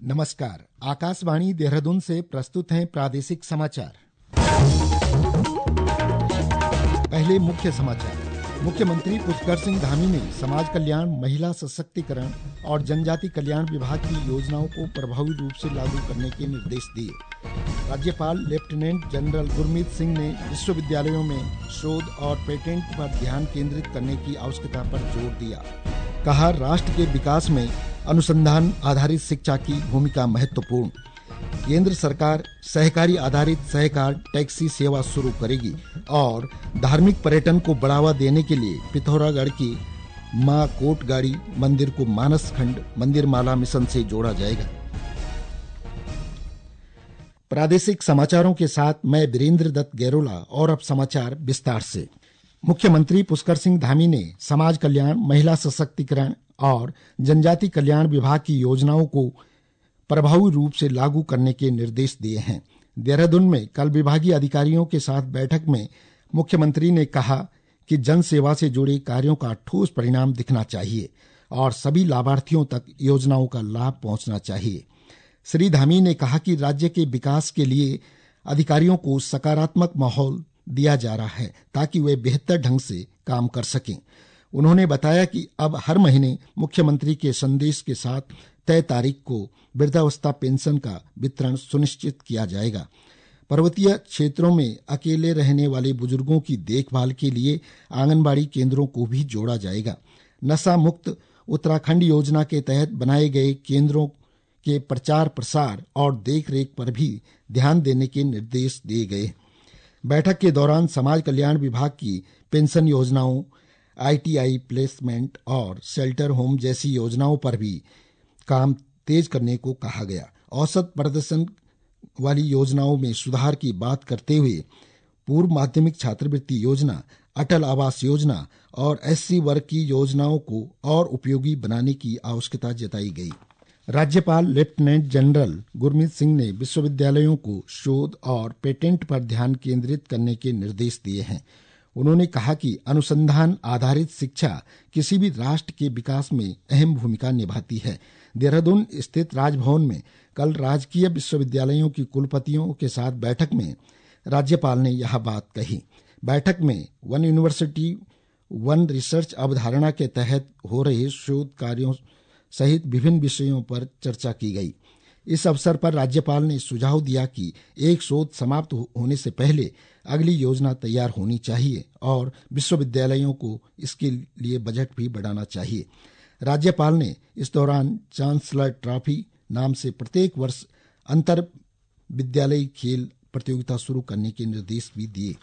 नमस्कार। आकाशवाणी देहरादून से प्रस्तुत हैं प्रादेशिक समाचार। पहले मुख्य समाचार। मुख्यमंत्री पुष्कर सिंह धामी ने समाज कल्याण, महिला सशक्तिकरण और जनजाति कल्याण विभाग की योजनाओं को प्रभावी रूप से लागू करने के निर्देश दिए। राज्यपाल लेफ्टिनेंट जनरल गुरमीत सिंह ने विश्वविद्यालयों में शोध और पेटेंट पर ध्यान केंद्रित करने की आवश्यकता पर जोर दिया। कहा, राष्ट्र के विकास में अनुसंधान आधारित शिक्षा की भूमिका महत्वपूर्ण। केंद्र सरकार सहकारी आधारित सहकार टैक्सी सेवा शुरू करेगी और धार्मिक पर्यटन को बढ़ावा देने के लिए पिथौरागढ़ की मां कोटगाड़ी मंदिर को मानस खंड मंदिर माला मिशन से जोड़ा जाएगा। प्रादेशिक समाचारों के साथ मैं वीरेंद्र दत्त गैरोला और अब समाचार विस्तार से। मुख्यमंत्री पुष्कर सिंह धामी ने समाज कल्याण, महिला सशक्तिकरण और जनजाति कल्याण विभाग की योजनाओं को प्रभावी रूप से लागू करने के निर्देश दिए हैं। देहरादून में कल विभागीय अधिकारियों के साथ बैठक में मुख्यमंत्री ने कहा कि जन सेवा से जुड़े कार्यों का ठोस परिणाम दिखना चाहिए और सभी लाभार्थियों तक योजनाओं का लाभ पहुंचना चाहिए। श्री धामी ने कहा कि राज्य के विकास के लिए अधिकारियों को सकारात्मक माहौल दिया जा रहा है ताकि वे बेहतर ढंग से काम कर सकें। उन्होंने बताया कि अब हर महीने मुख्यमंत्री के संदेश के साथ तय तारीख को वृद्धावस्था पेंशन का वितरण सुनिश्चित किया जाएगा। पर्वतीय क्षेत्रों में अकेले रहने वाले बुजुर्गों की देखभाल के लिए आंगनबाड़ी केंद्रों को भी जोड़ा जाएगा। नशा मुक्त उत्तराखंड योजना के तहत बनाए गए केंद्रों के प्रचार प्रसार और देखरेख पर भी ध्यान देने के निर्देश दिए गए। बैठक के दौरान समाज कल्याण विभाग की पेंशन योजनाओं, ITI प्लेसमेंट और शेल्टर होम जैसी योजनाओं पर भी काम तेज करने को कहा गया। औसत प्रदर्शन वाली योजनाओं में सुधार की बात करते हुए पूर्व माध्यमिक छात्रवृत्ति योजना, अटल आवास योजना और SC वर्ग की योजनाओं को और उपयोगी बनाने की आवश्यकता जताई गई। राज्यपाल लेफ्टिनेंट जनरल गुरमीत सिंह ने विश्वविद्यालयों को शोध और पेटेंट पर ध्यान केंद्रित करने के निर्देश दिए हैं। उन्होंने कहा कि अनुसंधान आधारित शिक्षा किसी भी राष्ट्र के विकास में अहम भूमिका निभाती है। देहरादून स्थित राजभवन में कल राजकीय विश्वविद्यालयों की कुलपतियों के साथ बैठक में राज्यपाल ने यह बात कही। बैठक में वन यूनिवर्सिटी वन रिसर्च अवधारणा के तहत हो रहे शोध कार्यों सहित विभिन्न विषयों पर चर्चा की गई। इस अवसर पर राज्यपाल ने सुझाव दिया कि एक शोध समाप्त होने से पहले अगली योजना तैयार होनी चाहिए और विश्वविद्यालयों को इसके लिए बजट भी बढ़ाना चाहिए। राज्यपाल ने इस दौरान चांसलर ट्रॉफी नाम से प्रत्येक वर्ष अंतर विद्यालयी खेल प्रतियोगिता शुरू करने के निर्देश भी दिए।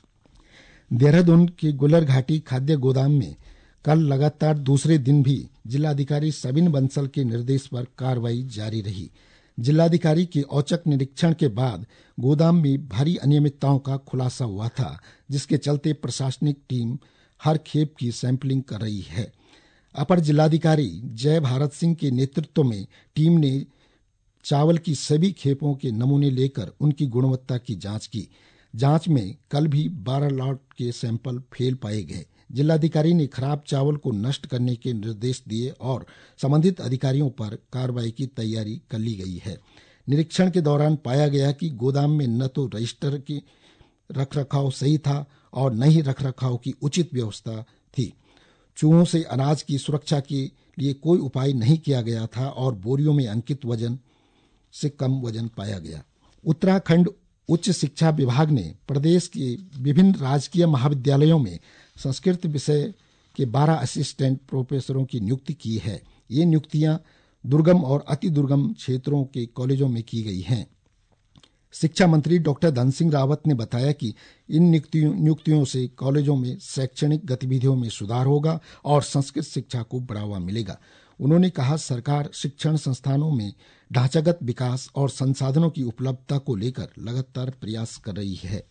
देहरादून के गुलर घाटी खाद्य गोदाम में कल लगातार दूसरे दिन भी जिलाधिकारी सबिन बंसल के निर्देश पर कार्रवाई जारी रही। जिलाधिकारी के औचक निरीक्षण के बाद गोदाम में भारी अनियमितताओं का खुलासा हुआ था, जिसके चलते प्रशासनिक टीम हर खेप की सैंपलिंग कर रही है। अपर जिलाधिकारी जय भारत सिंह के नेतृत्व में टीम ने चावल की सभी खेपों के नमूने लेकर उनकी गुणवत्ता की जांच की। जांच में कल भी 12 लॉट के सैंपल फेल पाए गए। जिलाधिकारी ने खराब चावल को नष्ट करने के निर्देश दिए और संबंधित अधिकारियों पर कार्रवाई की तैयारी कर ली गई है। निरीक्षण के दौरान पाया गया कि गोदाम में न तो रजिस्टर की रखरखाव सही था और न ही रखरखाव की उचित व्यवस्था थी। चूहों से अनाज की सुरक्षा के लिए कोई उपाय नहीं किया गया था और बोरियों में अंकित वजन से कम वजन पाया गया। उत्तराखंड उच्च शिक्षा विभाग ने प्रदेश के विभिन्न राजकीय महाविद्यालयों में संस्कृत विषय के 12 असिस्टेंट प्रोफेसरों की नियुक्ति की है। ये नियुक्तियां दुर्गम और अति दुर्गम क्षेत्रों के कॉलेजों में की गई हैं। शिक्षा मंत्री डॉक्टर धन सिंह रावत ने बताया कि इन नियुक्तियों से कॉलेजों में शैक्षणिक गतिविधियों में सुधार होगा और संस्कृत शिक्षा को बढ़ावा मिलेगा। उन्होंने कहा, सरकार शिक्षण संस्थानों में ढांचागत विकास और संसाधनों की उपलब्धता को लेकर लगातार प्रयास कर रही है।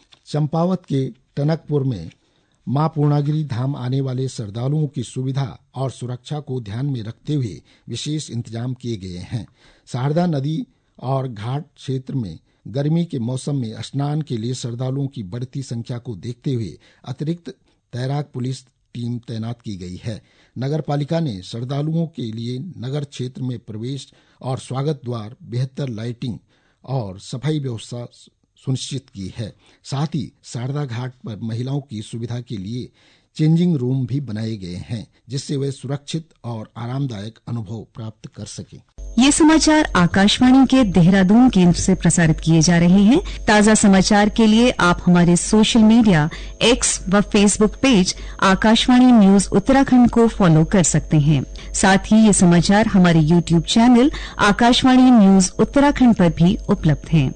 चंपावत के टनकपुर में मां पूर्णागिरि धाम आने वाले श्रद्धालुओं की सुविधा और सुरक्षा को ध्यान में रखते हुए विशेष इंतजाम किए गए हैं। शारदा नदी और घाट क्षेत्र में गर्मी के मौसम में स्नान के लिए श्रद्धालुओं की बढ़ती संख्या को देखते हुए अतिरिक्त तैराक पुलिस टीम तैनात की गई है। नगर पालिका ने श्रद्धालुओं के लिए नगर क्षेत्र में प्रवेश और स्वागत द्वार, बेहतर लाइटिंग और सफाई व्यवस्था सुनिश्चित की है। साथ ही शारदा घाट पर महिलाओं की सुविधा के लिए चेंजिंग रूम भी बनाए गए हैं, जिससे वे सुरक्षित और आरामदायक अनुभव प्राप्त कर सकें। ये समाचार आकाशवाणी के देहरादून केंद्र से प्रसारित किए जा रहे हैं। ताजा समाचार के लिए आप हमारे सोशल मीडिया एक्स व Facebook page Akashvani news Uttarakhand को फॉलो कर सकते हैं। साथ ही ये समाचार हमारे YouTube channel Akashvani news Uttarakhand पर भी उपलब्ध हैं।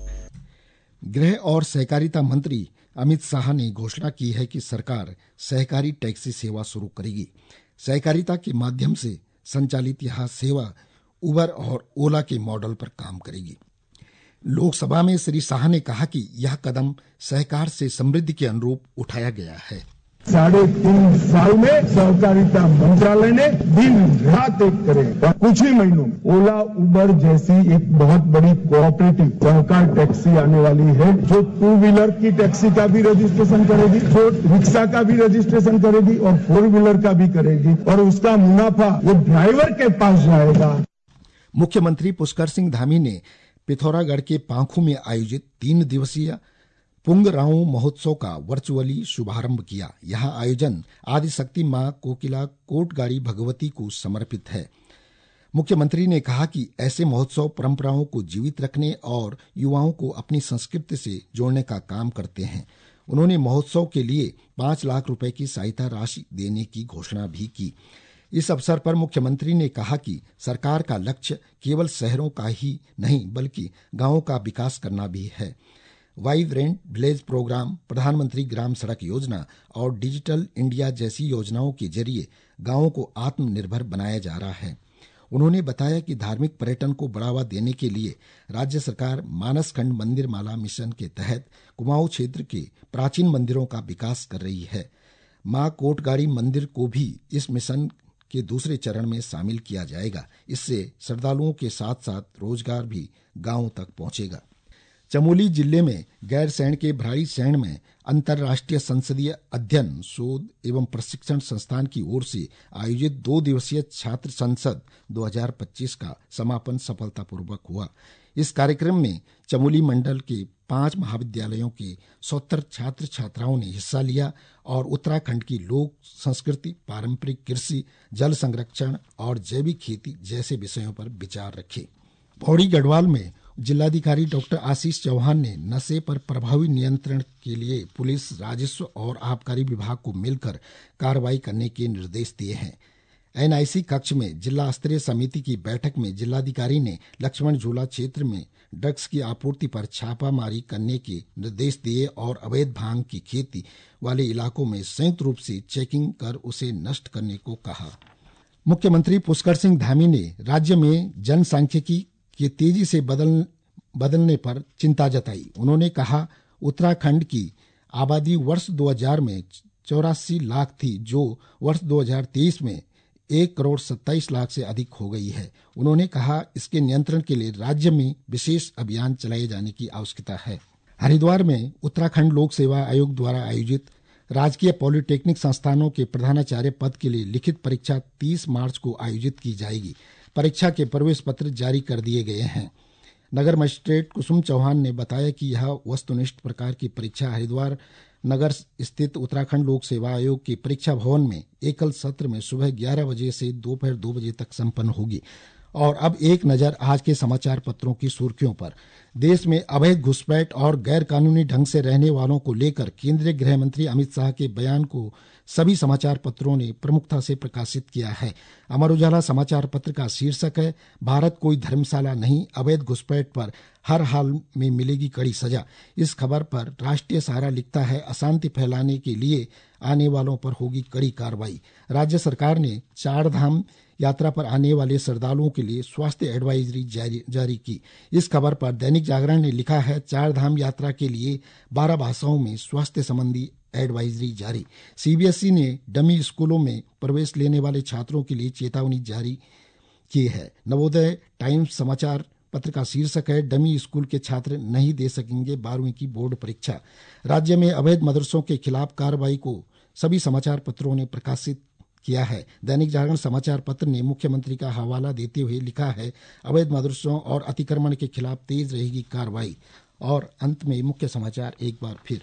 गृह और सहकारिता मंत्री अमित शाह ने घोषणा की है कि सरकार सहकारी टैक्सी सेवा शुरू करेगी। सहकारिता के माध्यम से संचालित यह सेवा उबर और ओला के मॉडल पर काम करेगी। लोकसभा में श्री शाह ने कहा कि यह कदम सहकार से समृद्धि के अनुरूप उठाया गया है। 3.5 साल में सहकारिता मंत्रालय ने दिन रात एक करे और कुछ ही महीनों में ओला उबर जैसी एक बहुत बड़ी कोऑपरेटिव सहकार टैक्सी आने वाली है, जो 2 व्हीलर की टैक्सी का भी रजिस्ट्रेशन करेगी, जो रिक्शा का भी रजिस्ट्रेशन करेगी और 4 व्हीलर का भी करेगी, और उसका मुनाफा वो ड्राइवर के पास जाएगा। मुख्यमंत्री पुष्कर सिंह धामी ने पिथौरागढ़ के पांखू में आयोजित 3 दिवसीय पुंगराऊ महोत्सव का वर्चुअली शुभारंभ किया। यह आयोजन आदिशक्ति मां कोकिला कोटगाड़ी भगवती को समर्पित है। मुख्यमंत्री ने कहा कि ऐसे महोत्सव परंपराओं को जीवित रखने और युवाओं को अपनी संस्कृति से जोड़ने का काम करते हैं। उन्होंने महोत्सव के लिए 5 लाख रुपए की सहायता राशि देने की घोषणा भी की। इस अवसर पर मुख्यमंत्री ने कहा कि सरकार का लक्ष्य केवल शहरों का ही नहीं बल्कि गांवों का विकास करना भी है। वाइब्रेंट विलेज प्रोग्राम, प्रधानमंत्री ग्राम सड़क योजना और डिजिटल इंडिया जैसी योजनाओं के जरिए गांवों को आत्मनिर्भर बनाया जा रहा है। उन्होंने बताया कि धार्मिक पर्यटन को बढ़ावा देने के लिए राज्य सरकार मानसखंड मंदिर माला मिशन के तहत कुमाऊं क्षेत्र के प्राचीन मंदिरों का विकास कर रही है। मां कोटगाड़ी मंदिर को भी इस मिशन के दूसरे चरण में शामिल किया जाएगा। इससे श्रद्धालुओं के साथ साथ रोजगार भी गांवों तक पहुंचेगा। चमोली जिले में गैरसैंण के भराड़ी सैंण में अंतर्राष्ट्रीय संसदीय अध्ययन, शोध एवं प्रशिक्षण संस्थान की ओर से आयोजित 2 दिवसीय छात्र संसद 2025 का समापन सफलतापूर्वक हुआ। इस कार्यक्रम में चमोली मंडल के 5 महाविद्यालयों के 70 छात्र छात्राओं ने हिस्सा लिया और उत्तराखंड की लोक संस्कृति, पारंपरिक कृषि, जल संरक्षण और जैविक खेती जैसे विषयों पर विचार रखे। पौड़ी गढ़वाल में जिलाधिकारी डॉक्टर आशीष चौहान ने नशे पर प्रभावी नियंत्रण के लिए पुलिस, राजस्व और आबकारी विभाग को मिलकर कार्रवाई करने के निर्देश दिए हैं। एनआईसी कक्ष में जिला स्तरीय समिति की बैठक में जिलाधिकारी ने लक्ष्मण झूला क्षेत्र में ड्रग्स की आपूर्ति पर छापामारी करने के निर्देश दिए और अवैध भांग की खेती वाले इलाकों में संयुक्त रूप से चेकिंग कर उसे नष्ट करने को कहा। मुख्यमंत्री पुष्कर सिंह धामी ने राज्य में जनसांख्यिकी के तेजी से बदलने पर चिंता जताई। उन्होंने कहा, उत्तराखंड की आबादी वर्ष 2000 में 84 लाख थी, जो वर्ष 2023 में 1,27 लाख से अधिक हो गई है। उन्होंने कहा, इसके नियंत्रण के लिए राज्य में विशेष अभियान चलाए जाने की आवश्यकता है। हरिद्वार में उत्तराखंड लोक सेवा आयोग द्वारा आयोजित राजकीय पॉलिटेक्निक संस्थानों के प्रधानाचार्य पद के लिए लिखित परीक्षा 30 मार्च को आयोजित की जाएगी। परीक्षा के प्रवेश पत्र जारी कर दिए गए हैं। नगर मजिस्ट्रेट कुसुम चौहान ने बताया कि यह वस्तुनिष्ठ प्रकार की परीक्षा हरिद्वार नगर स्थित उत्तराखंड लोक सेवा आयोग के परीक्षा भवन में एकल सत्र में सुबह 11 बजे से दोपहर 2 बजे तक संपन्न होगी। और अब एक नजर आज के समाचार पत्रों की सुर्खियों पर। देश में अवैध घुसपैठ और गैर कानूनी ढंग से रहने वालों को लेकर केंद्रीय गृह मंत्री अमित शाह के बयान को सभी समाचार पत्रों ने प्रमुखता से प्रकाशित किया है। अमर उजाला समाचार पत्र का शीर्षक है, भारत कोई धर्मशाला नहीं, अवैध घुसपैठ पर हर हाल में मिलेगी कड़ी सजा। इस खबर पर राष्ट्रीय सहारा लिखता है, अशांति फैलाने के लिए आने वालों पर होगी कड़ी कार्रवाई। राज्य सरकार ने 4 धाम यात्रा पर आने वाले श्रद्धालुओं के लिए स्वास्थ्य एडवाइजरी जारी की। इस खबर पर दैनिक जागरण ने लिखा है, 4 धाम यात्रा के लिए 12 भाषाओं में स्वास्थ्य संबंधी एडवाइजरी जारी। सीबीएसई ने डमी स्कूलों में प्रवेश लेने वाले छात्रों के लिए चेतावनी जारी की है। नवोदय टाइम्स समाचार पत्र का शीर्षक है, डमी स्कूल के छात्र नहीं दे सकेंगे 12वीं की बोर्ड परीक्षा। राज्य में अवैध मदरसों के खिलाफ कार्रवाई को सभी समाचार पत्रों ने प्रकाशित किया है। दैनिक जागरण समाचार पत्र ने मुख्यमंत्री का हवाला देते हुए लिखा है, अवैध मदरसों और अतिक्रमण के खिलाफ तेज रहेगी कार्रवाई। और अंत में मुख्य समाचार एक बार फिर।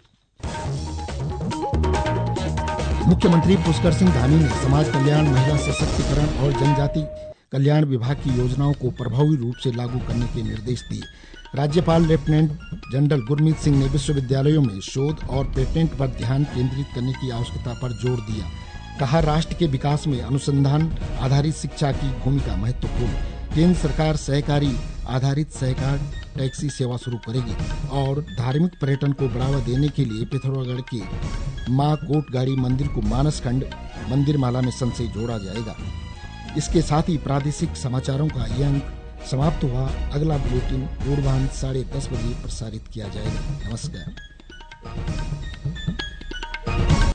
मुख्यमंत्री पुष्कर सिंह धामी ने समाज कल्याण, महिला सशक्तिकरण और जनजाति कल्याण विभाग की योजनाओं को प्रभावी रूप से लागू करने के निर्देश दिए। राज्यपाल लेफ्टिनेंट जनरल गुरमीत सिंह ने विश्वविद्यालयों में शोध और पेटेंट पर ध्यान केंद्रित करने की आवश्यकता पर जोर दिया। कहा, राष्ट्र के विकास में अनुसंधान आधारित शिक्षा की भूमिका महत्वपूर्ण। केंद्र सरकार सहकारी आधारित सहकार टैक्सी सेवा शुरू करेगी और धार्मिक पर्यटन को बढ़ावा देने के लिए पिथौरागढ़ के मां कोटगाड़ी मंदिर को मानसखंड मंदिर माला मिशन से जोड़ा जाएगा। इसके साथ ही प्रादेशिक समाचारों का यह अंक समाप्त हुआ। अगला बुलेटिन पूर्वाह्न 10:30 बजे प्रसारित किया जाएगा। नमस्कार।